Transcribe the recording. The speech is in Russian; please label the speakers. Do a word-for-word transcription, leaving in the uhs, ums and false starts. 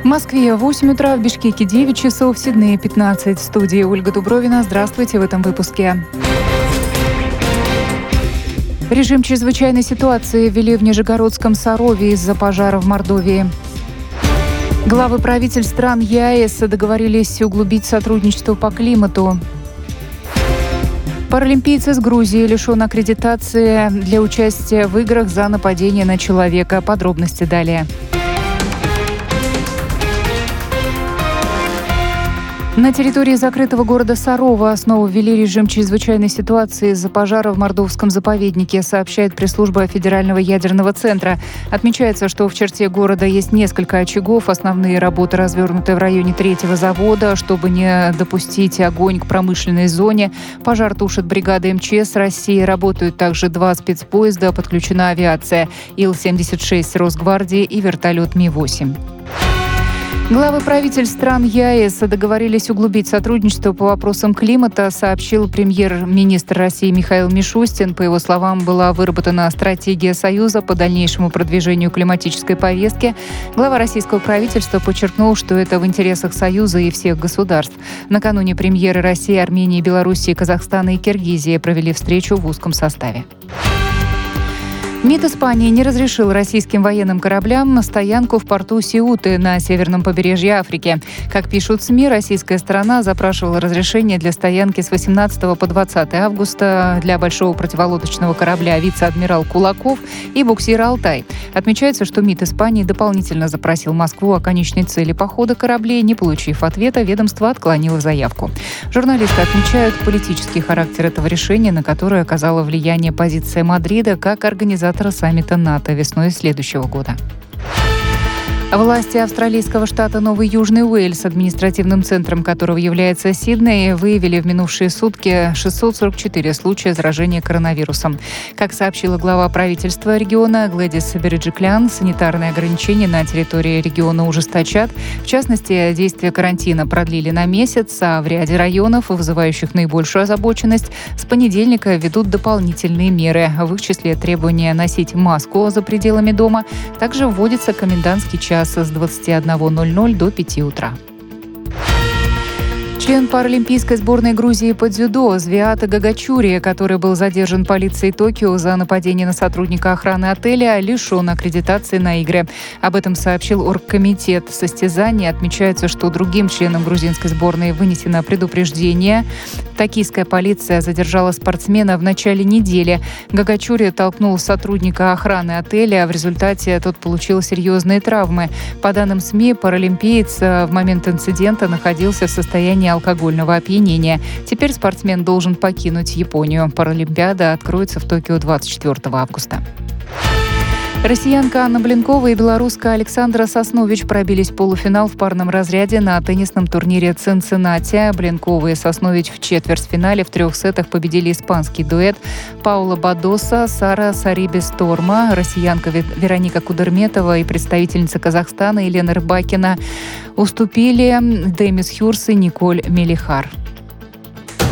Speaker 1: В Москве восемь утра, в Бишкеке девять часов, в Сиднее пятнадцать. В студии Ольга Дубровина. Здравствуйте в этом выпуске. Режим чрезвычайной ситуации ввели в Нижегородском Сарове из-за пожара в Мордовии. Главы правительств стран ЕАЭС договорились углубить сотрудничество по климату. Паралимпиец из Грузии лишен аккредитации для участия в играх за нападение на человека. Подробности далее. На территории закрытого города Сарова снова ввели режим чрезвычайной ситуации из-за пожара в Мордовском заповеднике, сообщает пресс-служба Федерального ядерного центра. Отмечается, что в черте города есть несколько очагов. Основные работы развернуты в районе третьего завода, чтобы не допустить огонь к промышленной зоне. Пожар тушит бригада эм че эс России. Работают также два спецпоезда, подключена авиация Ил семьдесят шесть Росгвардии и вертолет Ми восемь. Главы правительств стран ЕАЭС договорились углубить сотрудничество по вопросам климата, сообщил премьер-министр России Михаил Мишустин. По его словам, была выработана стратегия Союза по дальнейшему продвижению климатической повестки. Глава российского правительства подчеркнул, что это в интересах Союза и всех государств. Накануне премьеры России, Армении, Белоруссии, Казахстана и Киргизии провели встречу в узком составе. МИД Испании не разрешил российским военным кораблям на стоянку в порту Сеуты на северном побережье Африки. Как пишут СМИ, российская сторона запрашивала разрешение для стоянки с восемнадцатого по двадцатое августа для большого противолодочного корабля «Вице-адмирал Кулаков» и буксира «Алтай». Отмечается, что МИД Испании дополнительно запросил Москву о конечной цели похода кораблей. Не получив ответа, ведомство отклонило заявку. Журналисты отмечают политический характер этого решения, на которое оказала влияние позиция Мадрида как организатора саммита НАТО весной следующего года. Власти австралийского штата Новый Южный Уэльс, административным центром которого является Сидней, выявили в минувшие сутки шестьсот сорок четыре случая заражения коронавирусом. Как сообщила глава правительства региона Глэдис Береджиклян, санитарные ограничения на территории региона ужесточат. В частности, действие карантина продлили на месяц, а в ряде районов, вызывающих наибольшую озабоченность, с понедельника ведут дополнительные меры. В их числе требование носить маску за пределами дома. Также вводится комендантский час с двадцати одного ноль-ноль до пяти утра. Член паралимпийской сборной Грузии по дзюдо Звиата Гагачури, который был задержан полицией Токио за нападение на сотрудника охраны отеля, лишен аккредитации на игры. Об этом сообщил оргкомитет состязания. Отмечается, что другим членам грузинской сборной вынесено предупреждение. Токийская полиция задержала спортсмена в начале недели. Гагачури толкнул сотрудника охраны отеля. В результате тот получил серьезные травмы. По данным СМИ, паралимпиец в момент инцидента находился в состоянии алкогольного опьянения. Теперь спортсмен должен покинуть Японию. Паралимпиада откроется в Токио двадцать четвёртого августа. Россиянка Анна Блинкова и белоруска Александра Соснович пробились в полуфинал в парном разряде на теннисном турнире Цинциннати. Блинкова и Соснович в четвертьфинале в трех сетах победили испанский дуэт Паула Бадоса, Сара Сарибес-Торма, россиянка Вероника Кудерметова и представительница Казахстана Елена Рыбакина уступили Демис Хюрс и Николь Мелихар.